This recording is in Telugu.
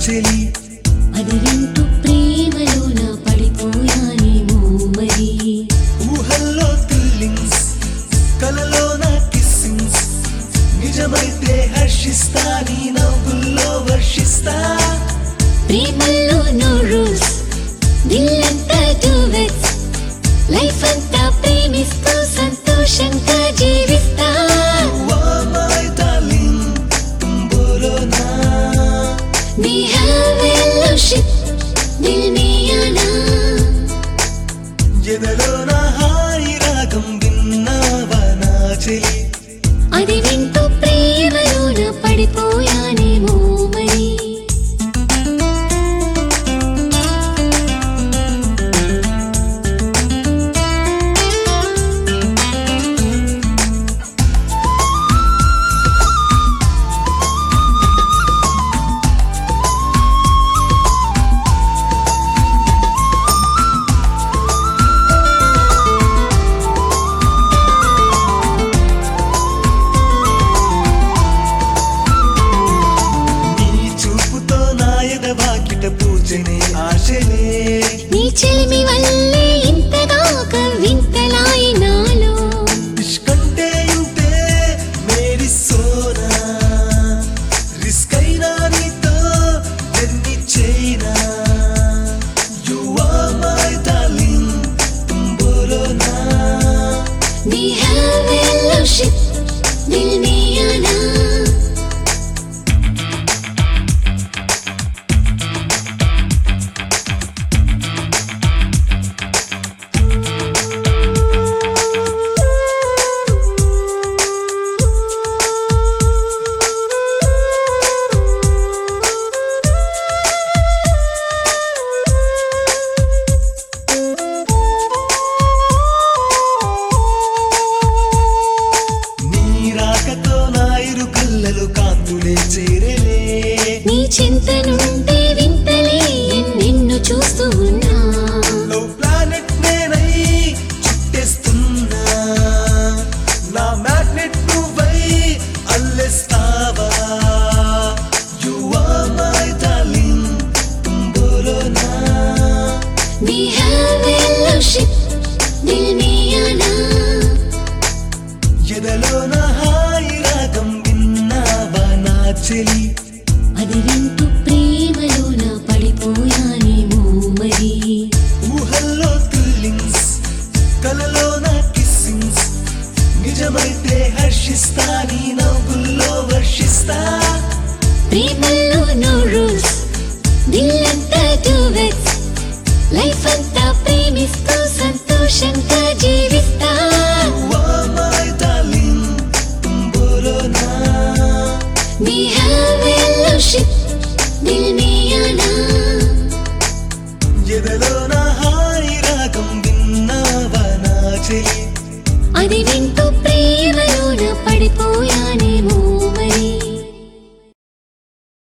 చెలి అది వింటూ ప్రేమలోన పడిపోయానేమో మరి ఊహల్లో థ్రిల్లింగ్స్ కలలోన కిస్సింగ్స్ నిజమైతే హర్షిస్తా నీ నవ్వుల్లో వర్షిస్తా ప్రేమల్లో నో రూల్స్ దిల్లంతా డువెట్స్ లైఫ్ అంతా ప్రేమిస్తూ సంతోషంగా జీవిస్తా మై డార్లింగ్ తుమ్ బోలో నా We have fellowship దిల్ మే ఆనా ఎదలోన హాయి రాగం విన్నావా నా చెలి అది వింటూ ప్రేమలోన పడిపోయానేమో మరి పూజనే ఆశలే నీ చెలిమి వల్లే ఇంతగా కవింతలాయి నాలో ఇష్కంటే ఇంతే మేరీ సోనా రిస్క్ అయినా నీతో జర్నీ చేయనా యు ఆర్ మై డార్లింగ్ తుమ్ బోలో నా We have fellowship దిల్ మే ఆనా కాంతులే చేరేలే నీ చింత నుండి వింతలే నిన్ను చూస్తూ ఉన్నా లవ్ ప్లానెట్ నేనై చుట్టేస్తున్నా నా మ్యాగ్నెట్ నువ్వై అల్లేస్తావా యు ఆర్ మై డార్లింగ్ తుమ్ బోలో నా We have fellowship దిల్ మే ఆనా ఎదలోన హాయి రాగం విన్నావా నా చెలి అది వింటూ ప్రేమలోన పడిపోయానేమో మరి ఊహల్లో థ్రిల్లింగ్స్ కలలోన కిస్సింగ్స్ నిజమైతే హర్షిస్తా నీ నవ్వుల్లో వర్షిస్తా ప్రేమల్లో నో రూల్స్ దిల్లంతా